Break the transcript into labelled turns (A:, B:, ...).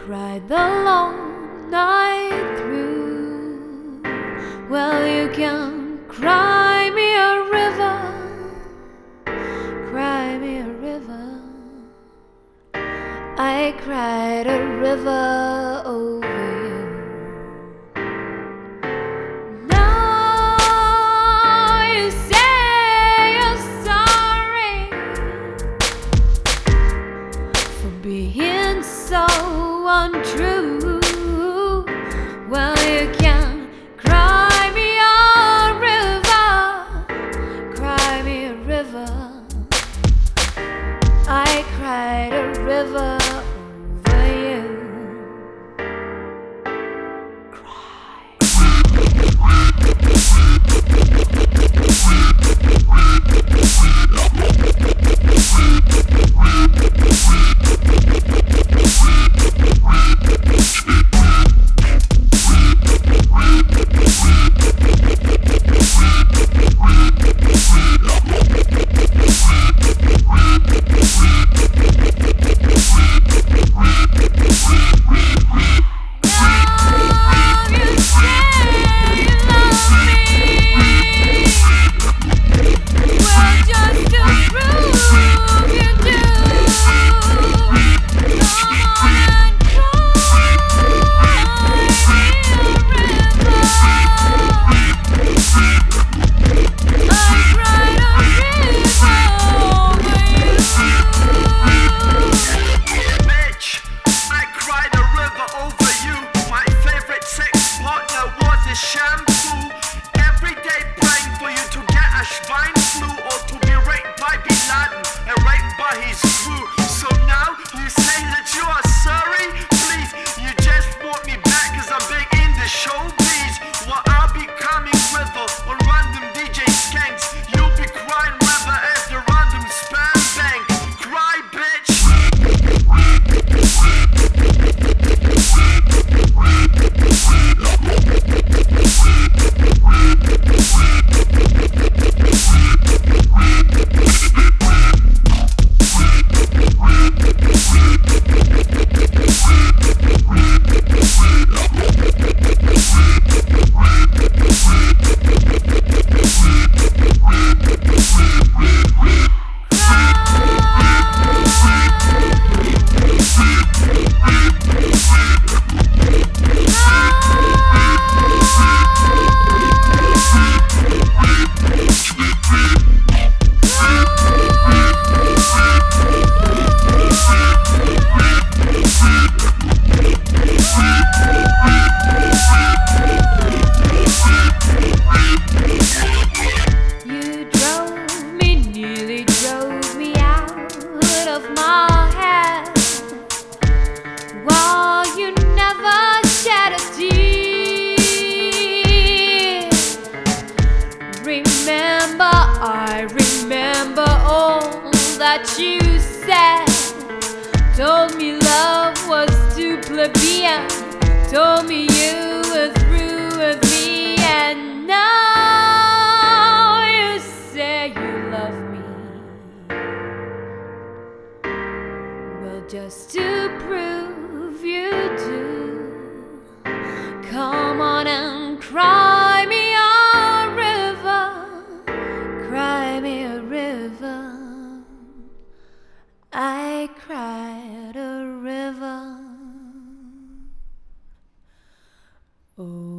A: cried the long night through. Well, you can cry me a river, cry me a river. I cried a river over you. Now you say you're sorry for being so untrue. Well, you can cry me a river, cry me a river. I cried a river over you.
B: Shampoo every day, praying for you to get a swine flu or to be raped by Bin Laden and raped by his crew. So now you say that you are sorry? Please, you just want me back cause I'm big in the showbiz. Well, I'll be coming river on random DJ skanks. You'll be crying river as the random spam bank. Cry, bitch.
A: I remember all that you said. Told me love was too plebeian. Told me you were through with me. And now you say you love me. Well, just to prove you do, come on and cry me a river, cry me a river. I cried a river. Oh.